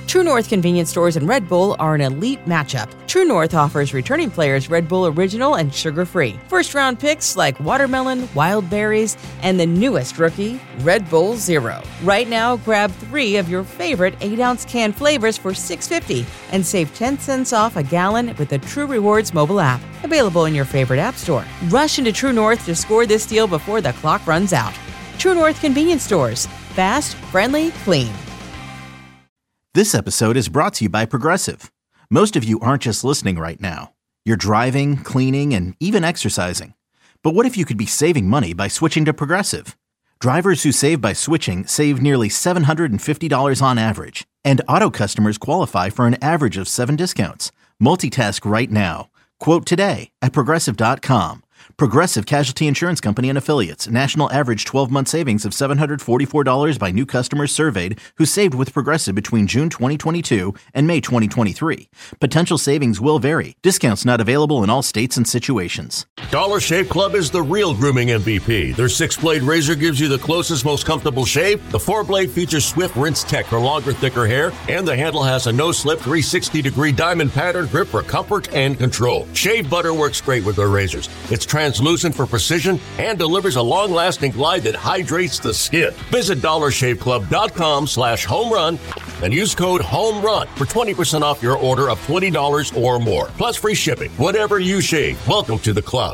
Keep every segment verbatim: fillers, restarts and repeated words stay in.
True North convenience stores and Red Bull are an elite matchup. True North offers returning players Red Bull Original and sugar-free. First-round picks like watermelon, wild berries, and the newest rookie, Red Bull Zero. Right now, grab three of your favorite eight-ounce can flavors for six dollars and fifty cents and save ten cents off a gallon with the True Rewards mobile app. Available in your favorite app store. Rush into True North to score this deal before the clock runs out. True North convenience stores. Fast, friendly, clean. This episode is brought to you by Progressive. Most of you aren't just listening right now. You're driving, cleaning, and even exercising. But what if you could be saving money by switching to Progressive? Drivers who save by switching save nearly seven hundred fifty dollars on average. And auto customers qualify for an average of seven discounts. Multitask right now. Quote today at Progressive dot com. Progressive Casualty Insurance Company and Affiliates. National average twelve-month savings of seven hundred forty-four dollars by new customers surveyed who saved with Progressive between June twenty twenty-two and May twenty twenty-three. Potential savings will vary. Discounts not available in all states and situations. Dollar Shave Club is the real grooming M V P. Their six-blade razor gives you the closest, most comfortable shave. The four-blade features swift rinse tech for longer, thicker hair. And the handle has a no-slip three hundred sixty degree diamond pattern grip for comfort and control. Shave butter works great with their razors. It's translucent for precision and delivers a long-lasting glide that hydrates the skin. Visit dollar shave club dot com slash home run and use code HOMERUN for twenty percent off your order of twenty dollars or more. Plus free shipping. Whatever you shave, welcome to the club.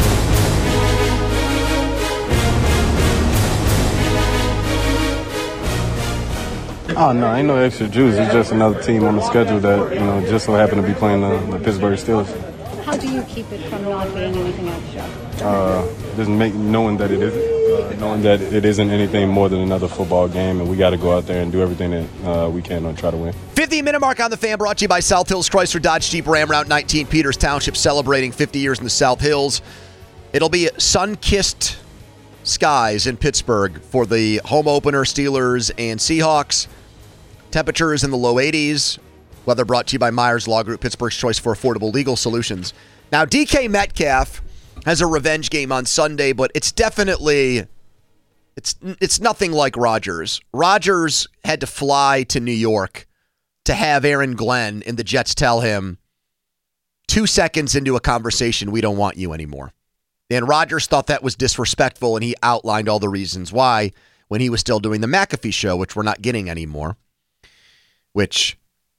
Oh, no, ain't no extra juice. It's just another team on the schedule that, you know, just so happen to be playing the, the Pittsburgh Steelers. How do you keep it from not being anything extra? Uh, just make, knowing that it isn't. Uh, knowing that it isn't anything more than another football game, and we got to go out there and do everything that uh, we can to try to win. fifteen-minute mark on the Fan, brought to you by South Hills Chrysler Dodge Jeep Ram, Route nineteen, Peters Township, celebrating fifty years in the South Hills. It'll be sun-kissed skies in Pittsburgh for the home opener, Steelers and Seahawks. Temperatures in the low eighties. Weather brought to you by Myers Law Group, Pittsburgh's choice for affordable legal solutions. Now, D K Metcalf has a revenge game on Sunday, but it's definitely, it's it's nothing like Rodgers. Rodgers had to fly to New York to have Aaron Glenn and the Jets tell him, two seconds into a conversation, we don't want you anymore. And Rodgers thought that was disrespectful, and he outlined all the reasons why when he was still doing the McAfee show, which we're not getting anymore, which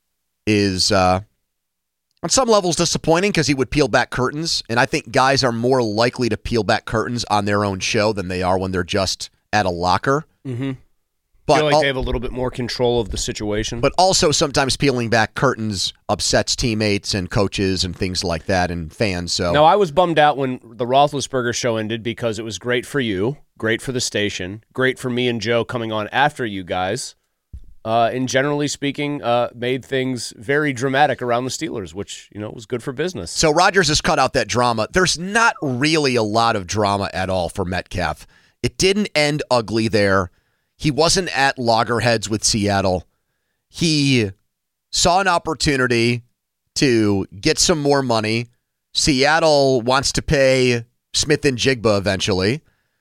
is uh, on some levels disappointing because he would peel back curtains. And I think guys are more likely to peel back curtains on their own show than they are when they're just at a locker. Mm-hmm. But feel like al- they have a little bit more control of the situation. But also sometimes peeling back curtains upsets teammates and coaches and things like that and fans. So now, I was bummed out when the Roethlisberger show ended because it was great for you, great for the station, great for me and Joe coming on after you guys. Uh, and generally speaking, uh, made things very dramatic around the Steelers, which, you know, was good for business. So Rodgers has cut out that drama. There's not really a lot of drama at all for Metcalf. It didn't end ugly there. He wasn't at loggerheads with Seattle. He saw an opportunity to get some more money. Seattle wants to pay Smith and Jigba eventually,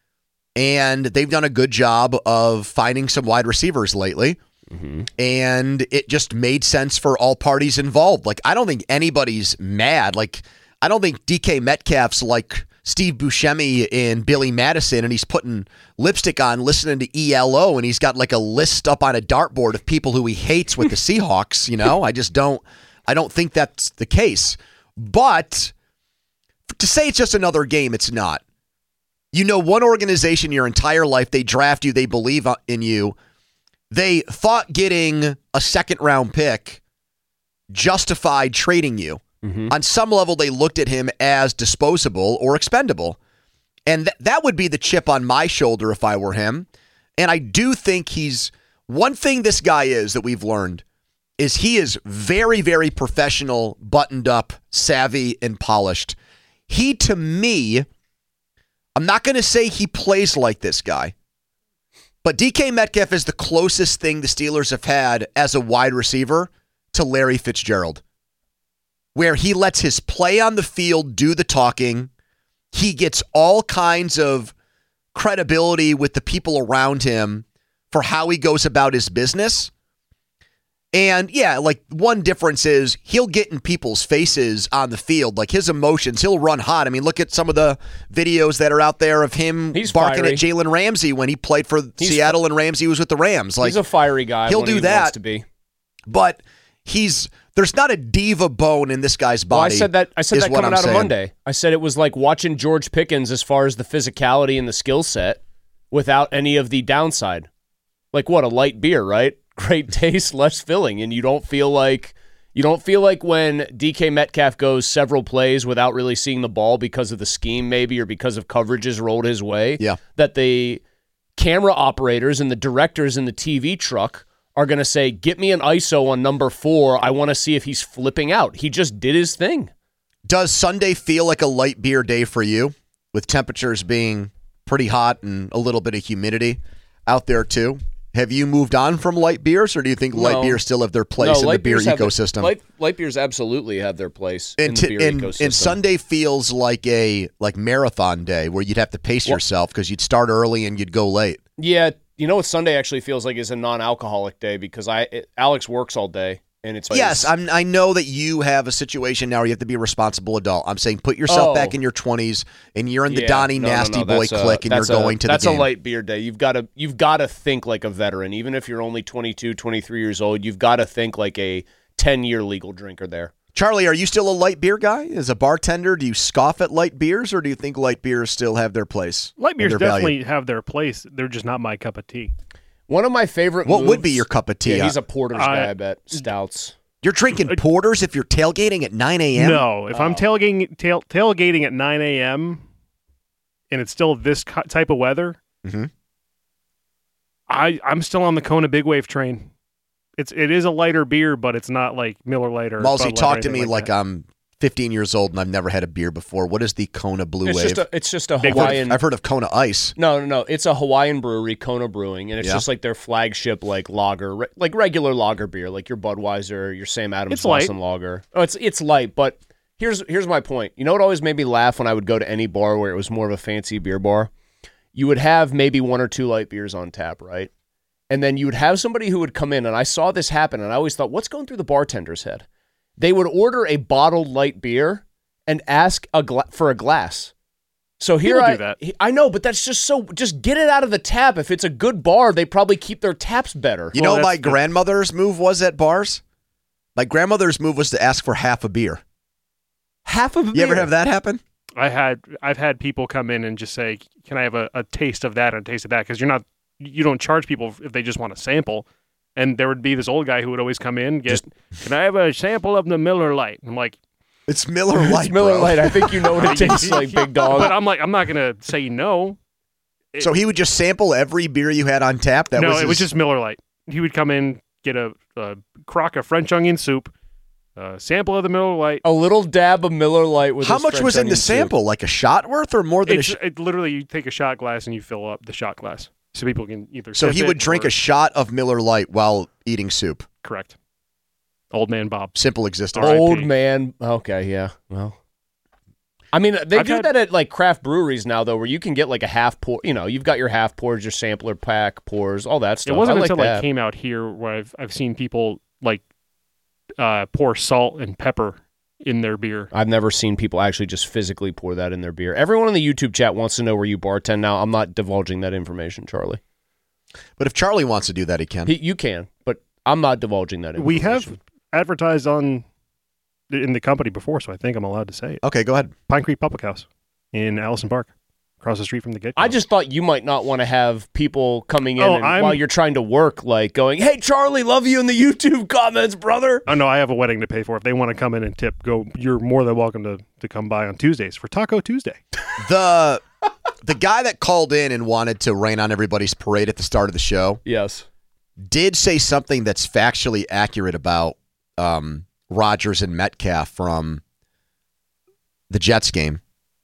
and they've done a good job of finding some wide receivers lately. Mm-hmm. And it just made sense for all parties involved. Like, I don't think anybody's mad. Like, I don't think D K Metcalf's like Steve Buscemi and Billy Madison, and he's putting lipstick on, listening to E L O, and he's got like a list up on a dartboard of people who he hates with the Seahawks. You know, I just don't, I don't think that's the case. But to say it's just another game, it's not. You know, one organization your entire life, they draft you, they believe in you. They thought getting a second-round pick justified trading you. Mm-hmm. On some level, they looked at him as disposable or expendable. And th- that would be the chip on my shoulder if I were him. And I do think he's... One thing this guy is that we've learned is he is very, very professional, buttoned up, savvy, and polished. He, to me... I'm not going to say he plays like this guy. But D K Metcalf is the closest thing the Steelers have had as a wide receiver to Larry Fitzgerald, where he lets his play on the field do the talking. He gets all kinds of credibility with the people around him for how he goes about his business. And yeah, like one difference is he'll get in people's faces on the field, like his emotions. He'll run hot. I mean, look at some of the videos that are out there of him He's barking fiery. at Jalen Ramsey when he played for He's Seattle and Ramsey was with the Rams. Like he's a fiery guy. He'll when do he that. Wants to be. But he's there's not a diva bone in this guy's body. Well, I said that. I said is that what coming I'm out saying. of Monday. I said it was like watching George Pickens as far as the physicality and the skill set, without any of the downside. Like what, a light beer, right? Great taste, less filling, and you don't feel like you don't feel like when D K Metcalf goes several plays without really seeing the ball because of the scheme, maybe, or because of coverages rolled his way. Yeah. That the camera operators and the directors in the T V truck are going to say, "Get me an I S O on number four. I want to see if he's flipping out." He just did his thing. Does Sunday feel like a light beer day for you, with temperatures being pretty hot and a little bit of humidity out there too? Have you moved on from light beers, or do you think light No. beers still have their place No, in the light beer beers have their- ecosystem? light, light beers absolutely have their place in and, the t- beer and, ecosystem. and Sunday feels like a like marathon day where you'd have to pace Well- yourself because you'd start early and you'd go late. Yeah, you know what Sunday actually feels like is a non-alcoholic day because I it, Alex works all day and it's Yes, it's- I'm, I know that you have a situation now where you have to be a responsible adult. I'm saying put yourself Oh. back in your twenties and you're in the Yeah, Donnie no, no, Nasty no, Boy that's a- clique and you're that's a- going to the that's game. a light beer day. You've got to you've got to think like a veteran, even if you're only twenty-two, twenty-three years old. You've got to think like a ten-year legal drinker there. Charlie, are you still a light beer guy? As a bartender, do you scoff at light beers, or do you think light beers still have their place? Light and beers their value? definitely have their place. They're just not my cup of tea. One of my favorite. What would be moves- your cup of tea? Yeah, he's a porter's I- guy. I bet stouts. You're drinking porters if you're tailgating at nine a.m.? No, if I'm Oh. tailgating tail, tailgating at nine a.m. and it's still this co- type of weather, Mhm. I I'm still on the Kona Big Wave train. It's it is a lighter beer, but it's not like Miller Lite or Malsey, Bud Light or talk to anything me like, that. I'm fifteen years old and I've never had a beer before. What is the Kona Blue It's Wave? just a it's just a Big I've heard- Hawaiian. I've heard of Kona Ice. No, no, no. It's a Hawaiian brewery, Kona Brewing, and it's Yeah. just like their flagship, like lager, re- like regular lager beer, like your Budweiser, your Sam Adams It's light. Lawson lager. Oh, it's it's light, but here's here's my point. You know what always made me laugh when I would go to any bar where it was more of a fancy beer bar? You would have maybe one or two light beers on tap, right? And then you would have somebody who would come in, and I saw this happen, and I always thought, what's going through the bartender's head? They would order a bottled light beer and ask a gla- for a glass. So here People I, do that. I know, but that's just so. Just get it out of the tap. If it's a good bar, they probably keep their taps better. You Well, know what my that's- grandmother's move was at bars? My grandmother's move was to ask for half a beer. Half of a You beer. ever have that happen? I had I've had people come in and just say, "Can I have a, a taste of that and a taste of that?" Because you're not you don't charge people if they just want a sample. And there would be this old guy who would always come in, get, "Can I have a sample of the Miller Lite?" I'm like, It's Miller Lite, It's Miller bro. Lite. I think you know what it tastes like, big dog. but I'm like, I'm not gonna say no. So he would just sample every beer you had on tap? That no, was it was his- just Miller Lite. He would come in, get a, a crock of French onion soup, a sample of the Miller Lite. A little dab of Miller Lite with How his much French was in onion the soup. sample? Like a shot worth or more than a It's shot? it literally you take a shot glass and you fill up the shot glass so people can either. So sip he would it drink or- a shot of Miller Lite while eating soup. correct. Old man Bob. Simple existence. R I P. Old man. Okay, yeah. Well, I mean, they I've do had- that at like craft breweries now, though, where you can get like a half pour. You know, you've got your half pours, your sampler pack pours, all that stuff. It wasn't I like until that. I came out here where I've I've seen people like uh, pour salt and pepper in their beer. I've never seen people actually just physically pour that in their beer. Everyone in the YouTube chat wants to know where you bartend now. I'm not divulging that information, Charlie. But if Charlie wants to do that, he can. He, you can, but I'm not divulging that information. We have advertised on in the company before, so I think I'm allowed to say it. Okay, go ahead. Pine Creek Public House in Allison Park, across the street from the gate. I just thought you might not want to have people coming in Oh, and, I'm- while you're trying to work, like going, "Hey, Charlie, love you in the YouTube comments, brother." Oh no, I have a wedding to pay for. If they want to come in and tip, go. You're more than welcome to to come by on Tuesdays for Taco Tuesday. The the guy that called in and wanted to rain on everybody's parade at the start of the show Yes. did say something that's factually accurate about um, Rodgers and Metcalf from the Jets game.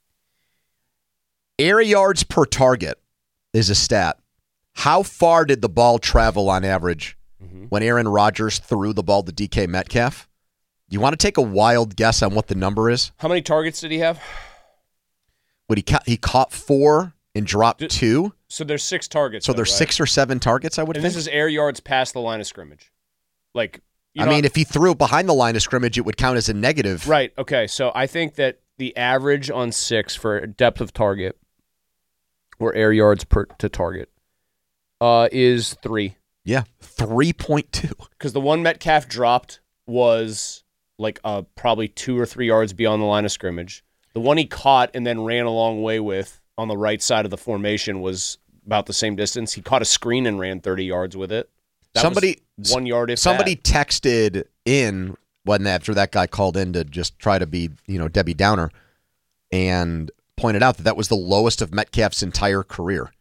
Air yards per target is a stat. How far did the ball travel on average Mm-hmm. when Aaron Rodgers threw the ball to D K Metcalf? You want to take a wild guess on what the number is? How many targets did he have? What he ca- he caught four and dropped Did- two, So there's six targets. so though, there's right? six or seven targets. I would And think. this is air yards past the line of scrimmage, like You I know, mean, if he threw it behind the line of scrimmage, it would count as a negative. Right. Okay. So I think that the average on six for depth of target or air yards per to target uh, is three. Yeah, three point two. Because the one Metcalf dropped was like uh, probably two or three yards beyond the line of scrimmage. The one he caught and then ran a long way with on the right side of the formation was about the same distance. He caught a screen and ran thirty yards with it. That somebody was one yard. If somebody that. texted in when after that guy called in to just try to be, you know, Debbie Downer, and pointed out that that was the lowest of Metcalf's entire career.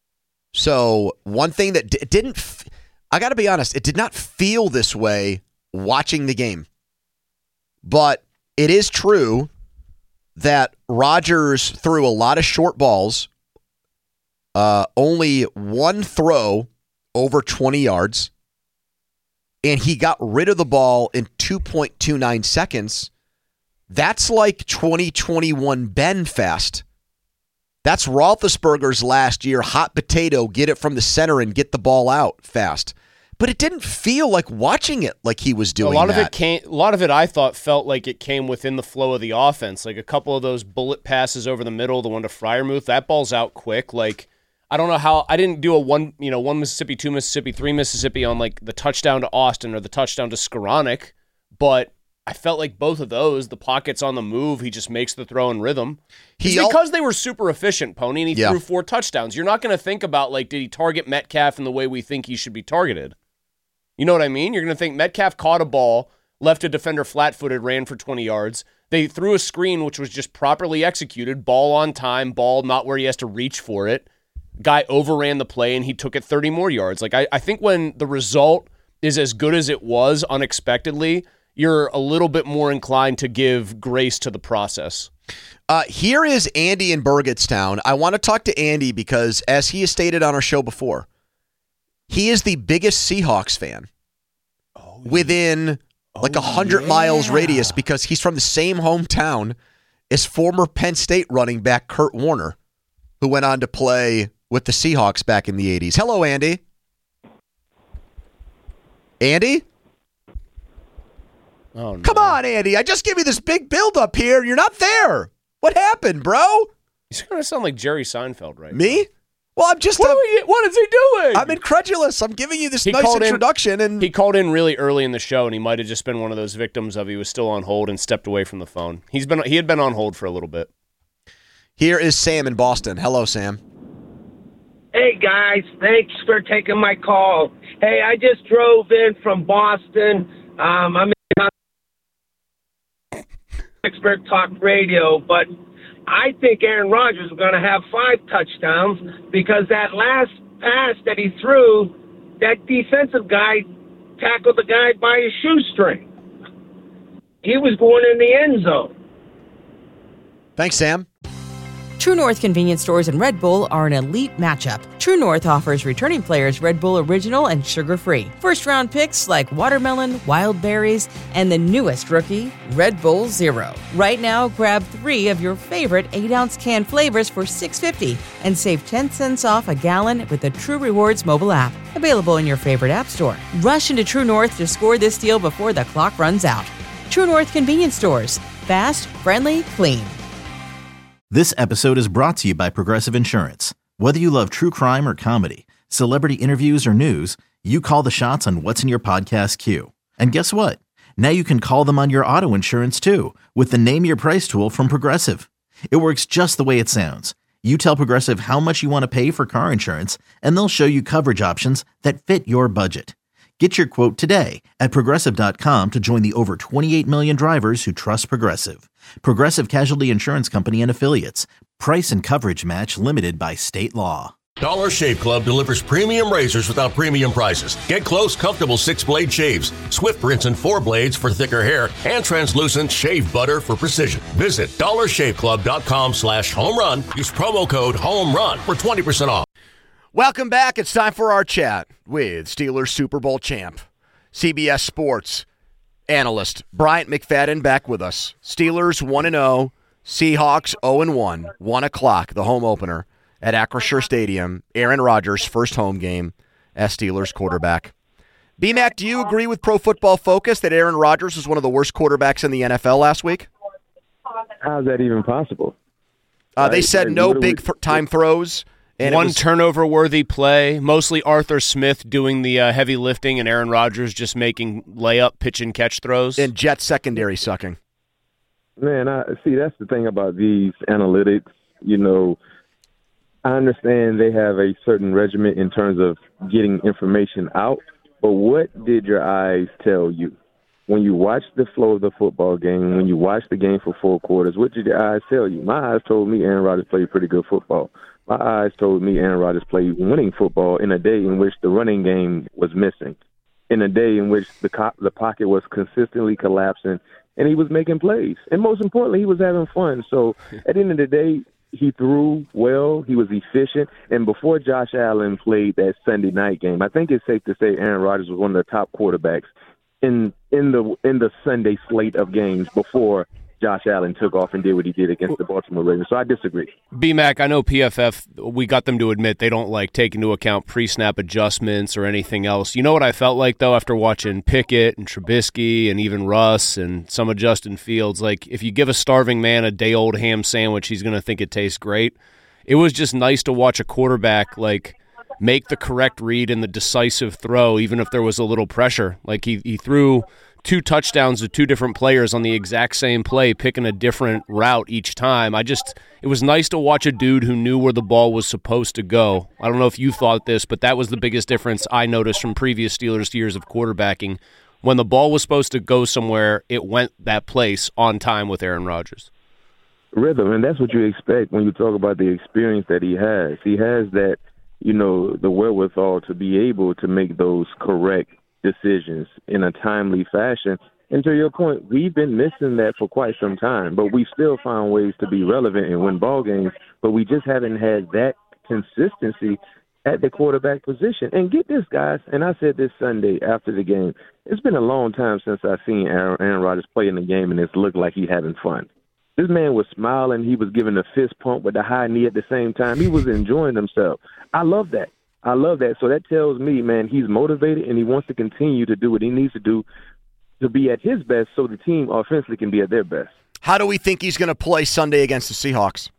So one thing that d- didn't, f- I got to be honest, it did not feel this way watching the game. But it is true that Rodgers threw a lot of short balls, uh, only one throw over twenty yards, and he got rid of the ball in two point two nine seconds. That's like twenty twenty-one Ben fast. That's Roethlisberger's last year, hot potato, get it from the center and get the ball out fast. But it didn't feel like watching it like he was doing a lot that. of it came. A lot of it, I thought, felt like it came within the flow of the offense. Like a couple of those bullet passes over the middle, the one to Freiermuth, that ball's out quick. Like I don't know how I didn't do a one, you know, one Mississippi, two Mississippi, three Mississippi on like the touchdown to Austin or the touchdown to Skoranek, but I felt like both of those, the pocket's on the move. He just makes the throw in rhythm. It's He because they were super efficient, Pony, and he Yeah. threw four touchdowns. You're not going to think about, like, did he target Metcalf in the way we think he should be targeted? You know what I mean? You're going to think Metcalf caught a ball, left a defender flat-footed, ran for twenty yards. They threw a screen, which was just properly executed, ball on time, ball not where he has to reach for it. Guy overran the play, and he took it thirty more yards. Like I, I think when the result is as good as it was unexpectedly, you're a little bit more inclined to give grace to the process. Uh, here is Andy in Burgettstown. I want to talk to Andy because, as he has stated on our show before, he is the biggest Seahawks fan oh, within oh, like a hundred yeah. miles radius because he's from the same hometown as former Penn State running back Kurt Warner, who went on to play with the Seahawks back in the eighties. Hello, Andy. Andy? Oh, no. Come on, Andy. I just gave you this big build-up here. You're not there. What happened, bro? He's going to sound like Jerry Seinfeld right Me? Well, I'm just... What, a, are we, what is he doing? I'm incredulous. I'm giving you this He nice called in- introduction. and He called in really early in the show, and he might have just been one of those victims of he was still on hold and stepped away from the phone. He's been He had been on hold for a little bit. Here is Sam in Boston. Hello, Sam. Hey, guys. Thanks for taking my call. Hey, I just drove in from Boston. Um, I'm in Expert Talk Radio, but I think Aaron Rodgers is going to have five touchdowns because that last pass that he threw, that defensive guy tackled the guy by his shoestring. He was going in the end zone. Thanks, Sam. True North convenience stores and Red Bull are an elite matchup. True North offers returning players Red Bull Original and sugar-free. First-round picks like watermelon, wild berries, and the newest rookie, Red Bull Zero. Right now, grab three of your favorite eight-ounce can flavors for six dollars and fifty cents and save ten cents off a gallon with the True Rewards mobile app. Available in your favorite app store. Rush into True North to score this deal before the clock runs out. True North convenience stores. Fast, friendly, clean. This episode is brought to you by Progressive Insurance. Whether you love true crime or comedy, celebrity interviews or news, you call the shots on what's in your podcast queue. And guess what? Now you can call them on your auto insurance too with the Name Your Price tool from Progressive. It works just the way it sounds. You tell Progressive how much you want to pay for car insurance, and they'll show you coverage options that fit your budget. Get your quote today at Progressive dot com to join the over twenty-eight million drivers who trust Progressive. Progressive Casualty Insurance Company and Affiliates. Price and coverage match limited by state law. Dollar Shave Club delivers premium razors without premium prices. Get close, comfortable six-blade shaves, swift rinse and four blades for thicker hair, and translucent shave butter for precision. Visit dollar shave club dot com slash home run. Use promo code HOMERUN for twenty percent off. Welcome back. It's time for our chat with Steelers Super Bowl champ, C B S Sports analyst Bryant McFadden back with us. Steelers one and oh, Seahawks oh and one, one o'clock, the home opener at Acrisure Stadium. Aaron Rodgers' first home game as Steelers quarterback. B-Mac, do you agree with Pro Football Focus that Aaron Rodgers was one of the worst quarterbacks in the N F L last week? How's that even possible? Uh, they said no big th- time throws. And One was, turnover-worthy play, mostly Arthur Smith doing the uh, heavy lifting and Aaron Rodgers just making layup, pitch, and catch throws. And Jet secondary sucking. Man, I see, that's the thing about these analytics. You know, I understand they have a certain regimen in terms of getting information out, but what did your eyes tell you? When you watched the flow of the football game, when you watched the game for four quarters, what did your eyes tell you? My eyes told me Aaron Rodgers played pretty good football. My eyes told me Aaron Rodgers played winning football in a day in which the running game was missing, in a day in which the co- the pocket was consistently collapsing, and he was making plays. And most importantly, he was having fun. So at the end of the day, he threw well, he was efficient, and before Josh Allen played that Sunday night game, I think it's safe to say Aaron Rodgers was one of the top quarterbacks in in the in the Sunday slate of games before Josh Allen took off and did what he did against the Baltimore Ravens. So I disagree. B-Mac, I know P F F, we got them to admit they don't like take into account pre-snap adjustments or anything else. You know what I felt like, though, after watching Pickett and Trubisky and even Russ and some of Justin Fields? Like, if you give a starving man a day-old ham sandwich, he's going to think it tastes great. It was just nice to watch a quarterback, like, make the correct read and the decisive throw, even if there was a little pressure. Like, he, he threw two touchdowns to two different players on the exact same play, picking a different route each time. I just, it was nice to watch a dude who knew where the ball was supposed to go. I don't know if you thought this, but that was the biggest difference I noticed from previous Steelers years of quarterbacking. When the ball was supposed to go somewhere, it went that place on time with Aaron Rodgers. Rhythm, and that's what you expect when you talk about the experience that he has. He has that, you know, the wherewithal to be able to make those correct decisions in a timely fashion. And to your point, we've been missing that for quite some time, but we still found ways to be relevant and win ball games, but we just haven't had that consistency at the quarterback position. And get this, guys, and I said this Sunday after the game, it's been a long time since I've seen Aaron, Aaron Rodgers play in the game and it's looked like he's having fun. This man was smiling. He was giving a fist pump with the high knee at the same time. He was enjoying himself. I love that. I love that. So that tells me, man, he's motivated and he wants to continue to do what he needs to do to be at his best so the team offensively can be at their best. How do we think he's going to play Sunday against the Seahawks?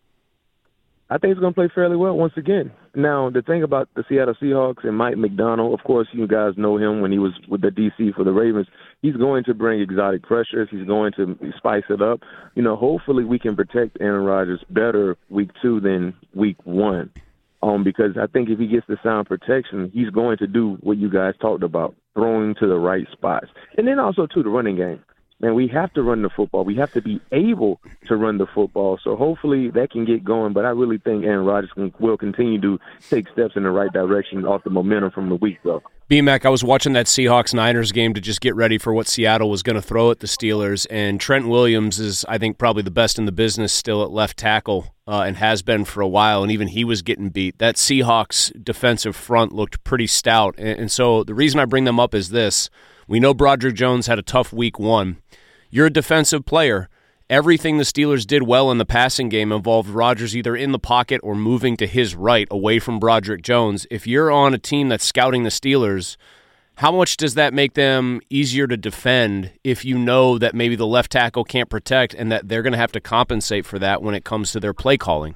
I think he's going to play fairly well once again. Now, the thing about the Seattle Seahawks and Mike McDonald, of course, you guys know him when he was with the D C for the Ravens. He's going to bring exotic pressures. He's going to spice it up. You know, hopefully we can protect Aaron Rodgers better week two than week one. Um, because I think if he gets the sound protection, he's going to do what you guys talked about, throwing to the right spots. And then also, too, the running game. Man, we have to run the football. We have to be able to run the football. So hopefully that can get going. But I really think Aaron Rodgers can, will continue to take steps in the right direction off the momentum from the week, though. B-Mac, I was watching that Seahawks-Niners game to just get ready for what Seattle was going to throw at the Steelers, and Trent Williams is, I think, probably the best in the business still at left tackle uh, and has been for a while, and even he was getting beat. That Seahawks defensive front looked pretty stout, and, and so the reason I bring them up is this. We know Broderick Jones had a tough week one. You're a defensive player. Everything the Steelers did well in the passing game involved Rodgers either in the pocket or moving to his right away from Broderick Jones. If you're on a team that's scouting the Steelers, how much does that make them easier to defend if you know that maybe the left tackle can't protect and that they're going to have to compensate for that when it comes to their play calling?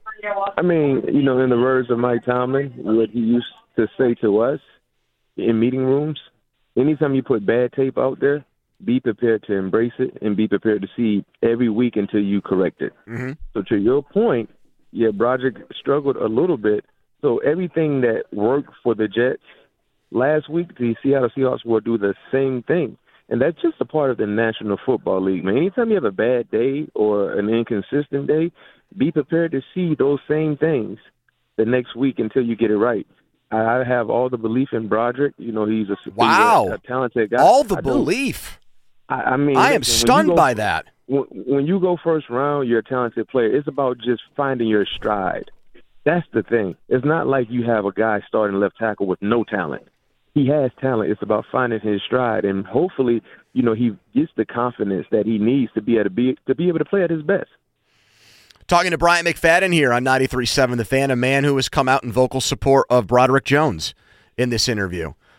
I mean, you know, in the words of Mike Tomlin, what he used to say to us in meeting rooms, anytime you put bad tape out there, be prepared to embrace it and be prepared to see every week until you correct it. Mm-hmm. So to your point, yeah, Broderick struggled a little bit. So everything that worked for the Jets last week, the Seattle Seahawks will do the same thing. And that's just a part of the National Football League, man. Anytime you have a bad day or an inconsistent day, be prepared to see those same things the next week until you get it right. I have all the belief in Broderick. You know, he's a, wow. he's a, a talented guy. All the I belief. I, I mean, I am listen, stunned go, by that. When, when you go first round, you're a talented player. It's about just finding your stride. That's the thing. It's not like you have a guy starting left tackle with no talent. He has talent. It's about finding his stride, and hopefully, you know, he gets the confidence that he needs to be able to be to be able to play at his best. Talking to Bryant McFadden here on ninety-three point seven The Fan, a man who has come out in vocal support of Broderick Jones in this interview.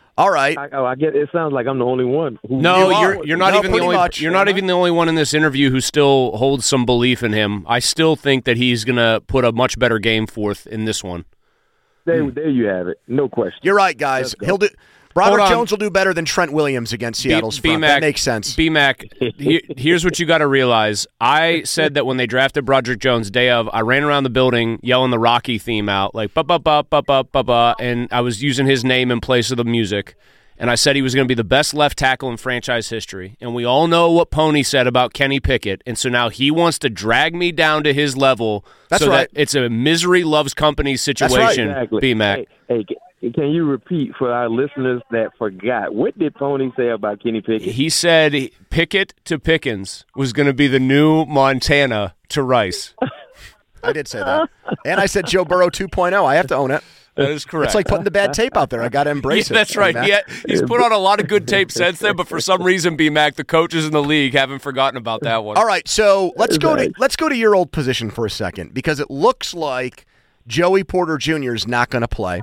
All right. I, oh, I get. It sounds like I'm the only one. Who, No, You you're are. you're not No, even the pretty only much. you're not even the only one in this interview who still holds some belief in him. I still think that he's going to put a much better game forth in this one. There, there you have it. No question. You're right, guys. Let's go. He'll do. Hold Broderick on. Jones will do better than Trent Williams against Seattle's front. That makes sense. B-Mac, he, here's what you got to realize. I said that when they drafted Broderick Jones day of, I ran around the building yelling the Rocky theme out, like ba-ba-ba, ba-ba, ba-ba, and I was using his name in place of the music. And I said he was going to be the best left tackle in franchise history. And we all know what Pony said about Kenny Pickett. And so now he wants to drag me down to his level. That's so right. that it's a misery loves company situation, Exactly. B-Mac. Hey, hey, can you repeat for our listeners that forgot? What did Pony say about Kenny Pickett? He said Pickett to Pickens was going to be the new Montana to Rice. I did say that. And I said Joe Burrow two point oh. I have to own it. That is correct. It's like putting the bad tape out there. I got to embrace Yeah, it. that's right. Mac. He had, he's put on a lot of good tape since then, but for some reason, B-Mac, the coaches in the league haven't forgotten about that one. All right, so let's go to let's go to your old position for a second because it looks like Joey Porter Junior is not going to play.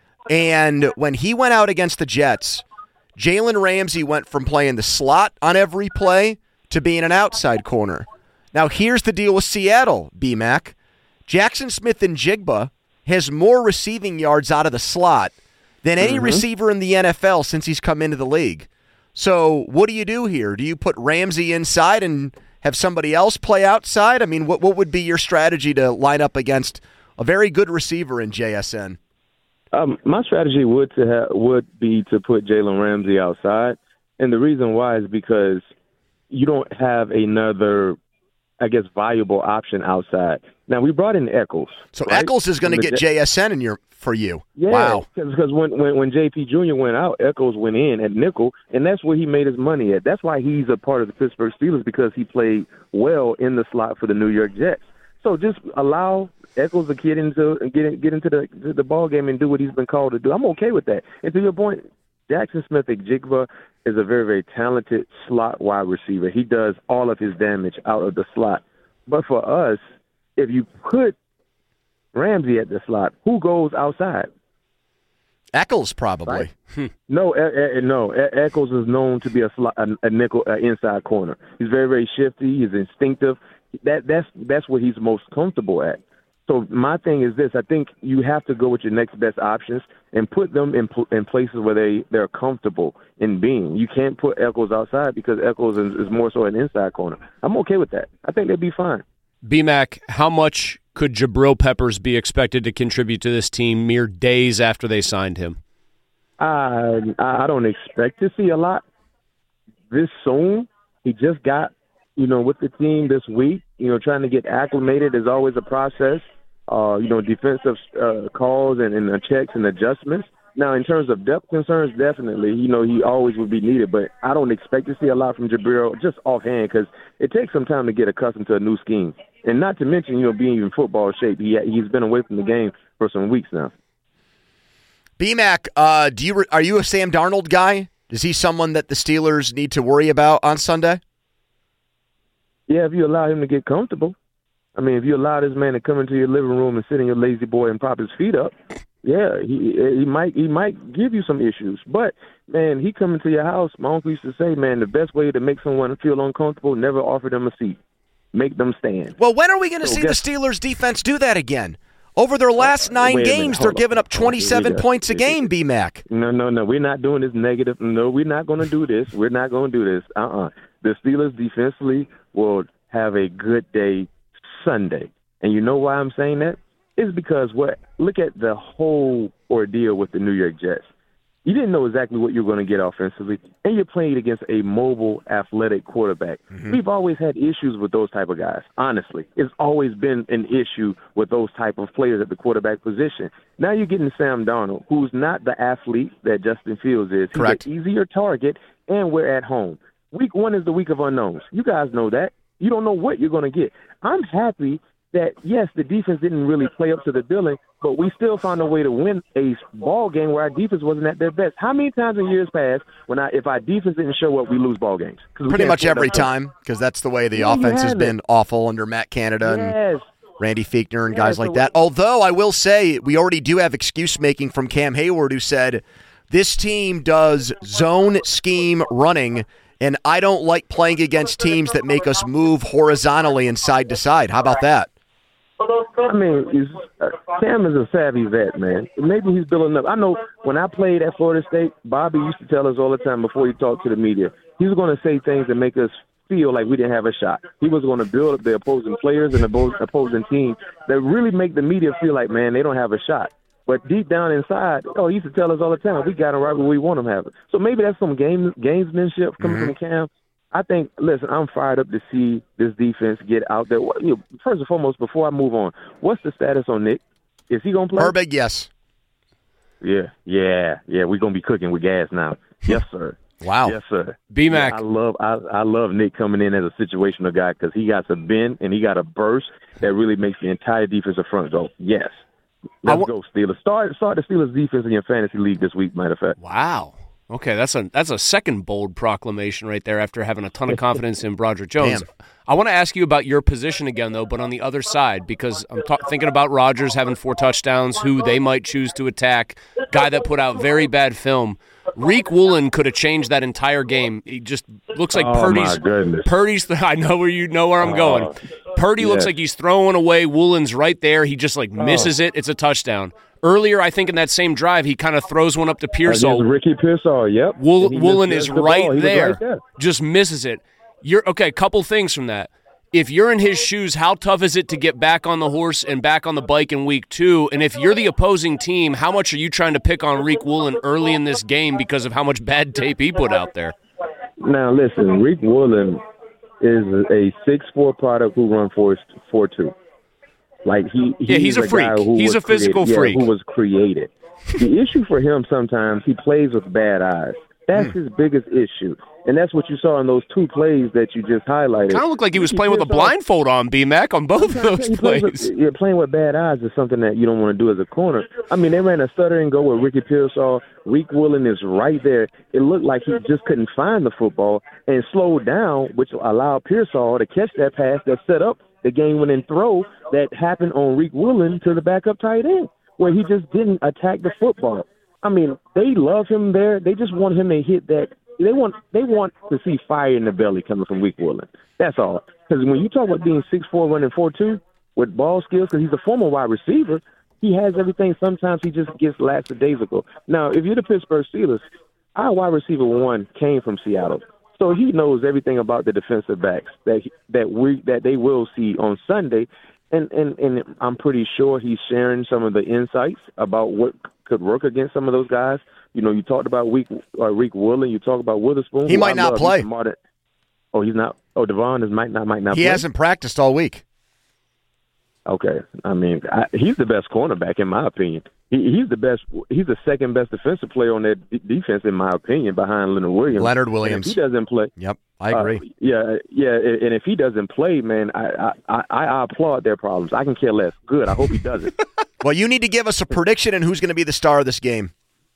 And when he went out against the Jets, Jalen Ramsey went from playing the slot on every play to being an outside corner. Now, here's the deal with Seattle, B-Mac. Jackson Smith and Jigba has more receiving yards out of the slot than any Mm-hmm. receiver in the N F L since he's come into the league. So what do you do here? Do you put Ramsey inside and have somebody else play outside? I mean, what what would be your strategy to line up against a very good receiver in J S N? Um, my strategy would to ha- would be to put Jalen Ramsey outside, and the reason why is because you don't have another, I guess, valuable option outside. Now we brought in Eccles, So right? Eccles is going to From the get J- J S N in your for you. Yeah, Wow. because when, when when J P Junior went out, Eccles went in at nickel, and that's where he made his money at. That's why he's a part of the Pittsburgh Steelers, because he played well in the slot for the New York Jets. So just allow Eccles to get into get get into the to the ball game and do what he's been called to do. I'm okay with that. And to your point, Jackson Smith-Njigba is a very very talented slot wide receiver. He does all of his damage out of the slot. But for us, if you put Ramsey at the slot, who goes outside? Eccles probably. Right? No, e- e- no. E- Eccles is known to be a, slot, a, a nickel, uh, inside corner. He's very, very shifty. He's instinctive. That that's that's what he's most comfortable at. So my thing is this: I think you have to go with your next best options and put them in pl- in places where they they're comfortable in being. You can't put Eccles outside because Eccles is, is more so an inside corner. I'm okay with that. I think they'd be fine. B-Mac, how much could Jabril Peppers be expected to contribute to this team mere days after they signed him? I I don't expect to see a lot this soon. He just got, you know, with the team this week. You know, trying to get acclimated is always a process. Uh, you know, defensive uh, calls and, and checks and adjustments. Now, in terms of depth concerns, definitely, you know, he always would be needed. But I don't expect to see a lot from Jabril just offhand because it takes some time to get accustomed to a new scheme. And not to mention, you know, being in football shape. He, he's been away from the game for some weeks now. B-Mac, uh, do you re- are you a Sam Darnold guy? Is he someone that the Steelers need to worry about on Sunday? Yeah, if you allow him to get comfortable. I mean, if you allow this man to come into your living room and sit in your lazy boy and prop his feet up, yeah, he he might he might give you some issues. But, man, he coming to your house, my uncle used to say, man, the best way to make someone feel uncomfortable, never offer them a seat. Make them stand. Well, when are we going to So see guess- the Steelers defense do that again? Over their last nine Wait a minute, games, hold they're on. giving up Okay, twenty-seven we got- points a game, B-Mac. No, no, no. We're not doing this negative. No, we're not going to do this. We're not going to do this. Uh-uh. The Steelers defensively will have a good day Sunday. And you know why I'm saying that? It's because what? Look at the whole ordeal with the New York Jets. You didn't know exactly what you were going to get offensively, and you're playing against a mobile, athletic quarterback. Mm-hmm. We've always had issues with those type of guys, honestly. It's always been an issue with those type of players at the quarterback position. Now you're getting Sam Darnold, who's not the athlete that Justin Fields is. He's Correct. an easier target, and we're at home. Week one is the week of unknowns. You guys know that. You don't know what you're going to get. I'm happy that, yes, the defense didn't really play up to the billing, but we still found a way to win a ball game where our defense wasn't at their best. How many times in years past, when I, if our defense didn't show up, we lose ball games? Pretty much every time, because that's the way the Yeah, you offense has have been it. awful under Matt Canada and Yes. Randy Fichtner and Yeah, guys so like that. Although I will say we already do have excuse making from Cam Hayward, who said This team does zone scheme running, and I don't like playing against teams that make us move horizontally and side to side. How about that? I mean, he's, uh, Cam is a savvy vet, man. Maybe he's building up. I know when I played at Florida State, Bobby used to tell us all the time before he talked to the media, he was going to say things that make us feel like we didn't have a shot. He was going to build up the opposing players and the opposing team that really make the media feel like, man, they don't have a shot. But deep down inside, oh, he used to tell us all the time, we got him right where we want him to have it. So maybe that's some game gamesmanship coming mm-hmm. from Cam. I think, listen, I'm fired up to see this defense get out there. What, you know, first and foremost, before I move on, what's the status on Nick? Is he going to play? Herbig, yes. Yeah, yeah, yeah. We're going to be cooking with gas now. Yes, sir. Wow. Yes, sir. B-Mac. Yeah, I love I, I love Nick coming in as a situational guy because he got a bend and he got a burst that really makes the entire defensive front go, yes. Let's w- go, Steelers. Start, start the Steelers defense in your fantasy league this week, matter of fact. Wow. Okay, that's a that's a second bold proclamation right there after having a ton of confidence in Broderick Jones. Damn. I want to ask you about your position again, though, but on the other side, because I'm ta- thinking about Rodgers having four touchdowns, who they might choose to attack, guy that put out very bad film. Reek Woolen could have changed that entire game. He just looks like oh Purdy's. My goodness. Purdy's. The, I know where you know where I'm going. Uh, Purdy yes. looks like he's throwing away. Woolen's right there. He just like misses oh. it. It's a touchdown. Earlier, I think in that same drive, he kind of throws one up to Pearsall. Ricky Pearsall, yep. Wool, Woolen is the right there, right there, just misses it. You're okay. Couple things from that. If you're in his shoes, how tough is it to get back on the horse and back on the bike in week two? And if you're the opposing team, how much are you trying to pick on Reek Woolen early in this game because of how much bad tape he put out there? Now, listen, Reek Woolen is a six foot four product who run four two. Like he, he's yeah, he's a, a freak. He's a physical created, freak yeah, who was created. The issue for him sometimes he plays with bad eyes. That's mm. his biggest issue, and that's what you saw in those two plays that you just highlighted. Kind of looked like he was playing with a blindfold on, B-Mac, on both of those plays. With, yeah, playing with bad eyes is something that you don't want to do as a corner. I mean, they ran a stutter and go with Ricky Pearsall. Reek Woolen is right there. It looked like he just couldn't find the football and slowed down, which allowed Pearsall to catch that pass that set up the game-winning throw that happened on Reek Woolen to the backup tight end, where he just didn't attack the football. I mean, they love him there. They just want him to hit that. They want they want to see fire in the belly coming from Reek Woolen. That's all. Because when you talk about being six foot four, running four two with ball skills, because he's a former wide receiver, he has everything. Sometimes he just gets lackadaisical. Now, if you're the Pittsburgh Steelers, our wide receiver one came from Seattle. So he knows everything about the defensive backs that that we that they will see on Sunday, and, and, and I'm pretty sure he's sharing some of the insights about what could work against some of those guys. You know, you talked about Reek uh, Reek Woolen, you talked about Witherspoon. He might not play. He's oh, he's not. Oh, Devon is might not might not. He play. hasn't practiced all week. Okay, I mean, I, he's the best cornerback in my opinion. He, he's the best. He's the second best defensive player on that d- defense, in my opinion, behind Leonard Williams. Leonard Williams. And if he doesn't play. Yep, I agree. Uh, yeah, yeah, and if he doesn't play, man, I, I, I, I applaud their problems. I can care less. Good. I hope he doesn't. Well, you need to give us a prediction on who's going to be the star of this game.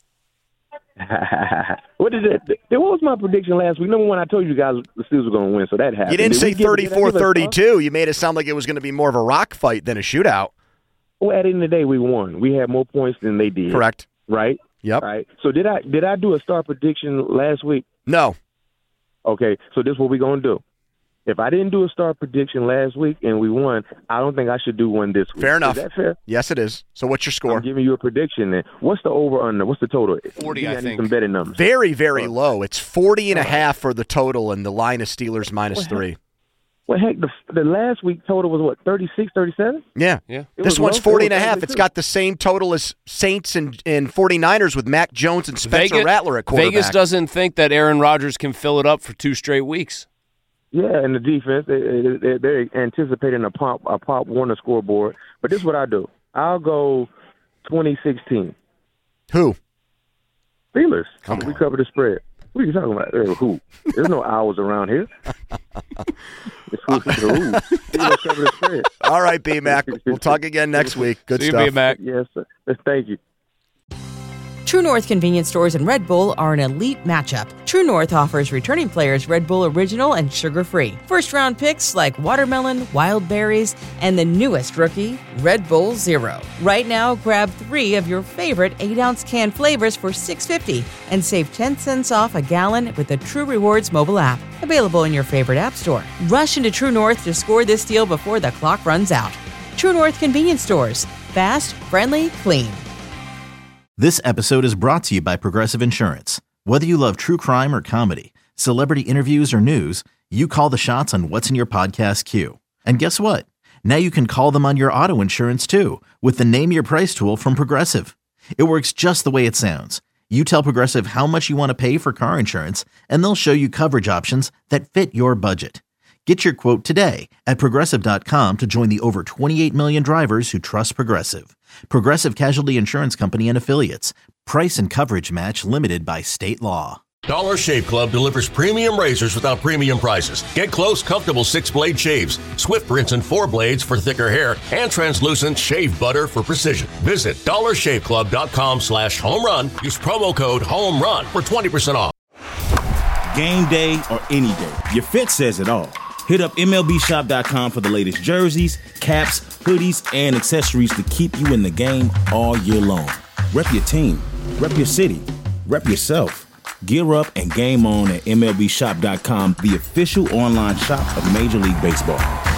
What did it? What was my prediction last week? Number one, I told you guys the Steelers were going to win, so that happened. You didn't did say thirty-four thirty-two. You made it sound like it was going to be more of a rock fight than a shootout. Well, at the end of the day, we won. We had more points than they did. Correct. Right? Yep. Right. So did I did I do a star prediction last week? No. Okay, so this is what we're going to do. If I didn't do a star prediction last week and we won, I don't think I should do one this week. Fair enough. Is that fair? Yes, it is. So what's your score? I'm giving you a prediction then. What's the over-under? What's the total? forty, I, I think. Some betting numbers. Very, very low. It's forty and a half for the total, and the line is Steelers minus well, three. Heck, well, heck, the, the last week total was what, thirty-six, thirty-seven? Yeah. yeah. This one's forty and a half. It's got the same total as Saints and, and 49ers with Mac Jones and Spencer Vegas, Rattler at quarterback. Vegas doesn't think that Aaron Rodgers can fill it up for two straight weeks. Yeah, and the defense, they, they, they're anticipating a Pop, a Pop Warner scoreboard. But this is what I do. I'll go twenty sixteen. Who? Steelers. Come we on. cover the spread. What are you talking about? Uh, who? There's no owls around here. It's who, who. Steelers cover the spread. All right, B-Mac. We'll talk again next week. Good See stuff. you, B-Mac. Yes, sir. Thank you. True North convenience stores and Red Bull are an elite matchup. True North offers returning players Red Bull Original and sugar-free. First-round picks like watermelon, wild berries, and the newest rookie, Red Bull Zero. Right now, grab three of your favorite eight ounce can flavors for six dollars and fifty cents and save ten cents off a gallon with the True Rewards mobile app. Available in your favorite app store. Rush into True North to score this deal before the clock runs out. True North convenience stores. Fast, friendly, clean. This episode is brought to you by Progressive Insurance. Whether you love true crime or comedy, celebrity interviews or news, you call the shots on what's in your podcast queue. And guess what? Now you can call them on your auto insurance too with the Name Your Price tool from Progressive. It works just the way it sounds. You tell Progressive how much you want to pay for car insurance, and they'll show you coverage options that fit your budget. Get your quote today at Progressive dot com to join the over twenty-eight million drivers who trust Progressive. Progressive Casualty Insurance Company and Affiliates. Price and coverage match limited by state law. Dollar Shave Club delivers premium razors without premium prices. Get close, comfortable six-blade shaves, swift rinse and four blades for thicker hair, and translucent shave butter for precision. Visit dollar shave club dot com slash home run. Use promo code HOMERUN for twenty percent off. Game day or any day, your fit says it all. Hit up M L B shop dot com for the latest jerseys, caps, hoodies, and accessories to keep you in the game all year long. Rep your team, rep your city, rep yourself. Gear up and game on at M L B shop dot com, the official online shop of Major League Baseball.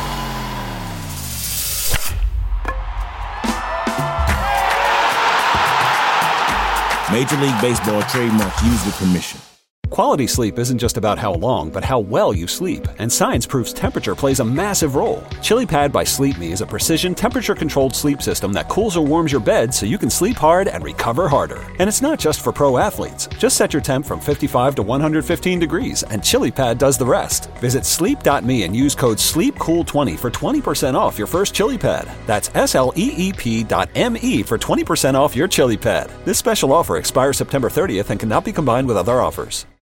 Major League Baseball trademark used with permission. Quality sleep isn't just about how long, but how well you sleep. And science proves temperature plays a massive role. ChiliPad by Sleep Me is a precision temperature-controlled sleep system that cools or warms your bed so you can sleep hard and recover harder. And it's not just for pro athletes. Just set your temp from fifty-five to one hundred fifteen degrees, and ChiliPad does the rest. Visit sleep dot me and use code sleep cool twenty for twenty percent off your first ChiliPad. That's S L E E P dot M E for twenty percent off your ChiliPad. This special offer expires September thirtieth and cannot be combined with other offers.